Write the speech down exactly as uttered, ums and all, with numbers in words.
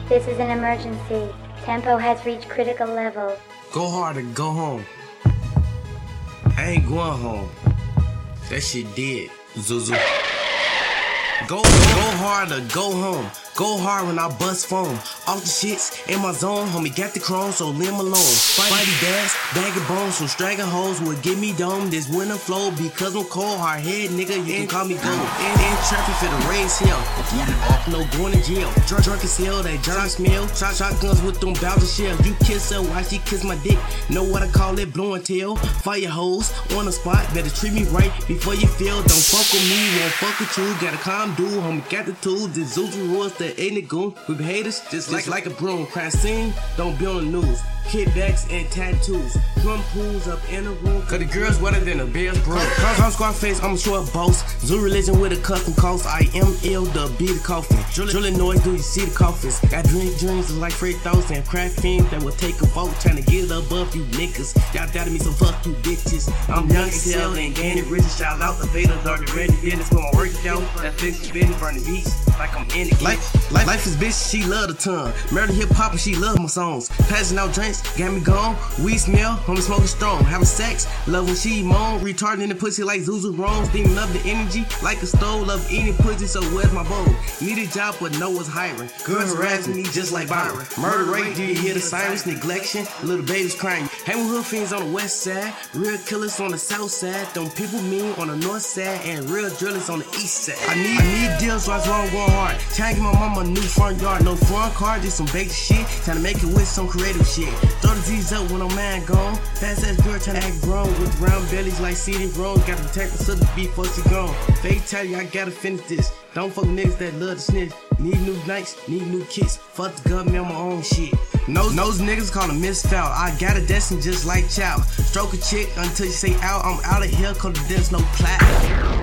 This is an emergency. Tempo has reached critical level. Go hard or go home. I ain't going home. That shit dead. Zuzu. Go, go hard or go home. Go hard when I bust phone. Off the shits in my zone, homie got the chrome, so leave him alone. Fighty bass, bag of bones, some straggling hoes will give me dome. This winter flow because I'm cold, hard head, nigga, you can call me gold. In, in traffic for the race hell. Off no going to jail. Drunk, drunk as hell, that drunk smell. Shot shotguns with them Bowser shell. You kiss her, why she kiss my dick? Know what I call it, blowing tail. Fire hose on the spot, better treat me right before you feel. Don't fuck with me, won't fuck with you. Gotta calm dude, homie got the tools. This Zuzu rules the ain't it goon. We be haters just like, like a broom. Crime scene, don't be on the news. Kickbacks and tattoos. Drum pools up in the room. Cause the girls wetter than a bear's broom. Cause I'm Scarface, I'm a short boss. Zoo religion with a custom cost. I am ill to be the coffin. Drilling noise, do you see the coffins? Got drink dreams like Fred thoughts and craft fiends that will take a vote. Trying to get above you niggas. Y'all doubted me, so fuck you bitches. I'm young as hell and gaining riches. Shout out the Vader, dark ready business. When I work it out, that fix business, burning beats. Like I'm in it. Life, life, life is bitch, she love the tongue. Murder hip hop and she love my songs. Passing out drinks, got me gone. We smell, homie smoking strong. Having sex, love when she moan. Retarding the pussy like Zuzu Rome. Steaming up the energy like a stove. Love eating pussy, so where's my bowl? Need a job, but no one's hiring. Girls harassing me just like Byron. Murder rate, do you hear the sirens? Neglection, little babies crying. Hang with hood fiends on the west side. Real killers on the south side. Them people mean on the north side. And real drillers on the east side. I need, I need deals, so I wrong going hard. Trying to get my mama a new front yard. No front car, just some basic shit. Trying to make it with some creative shit. Throw the Z's up when I'm man gone. Fast ass girl trying to act grown. With round bellies like C D Rose. Got to protect the southern beef before she gone. They tell you I gotta finish this. Don't fuck with niggas that love to snitch. Need new nights, need new kicks. Fuck the government on my own shit. Nose, nose niggas call a misfoul. I got a destiny just like Chow. Stroke a chick until you say out. I'm out of here cause there's no plat.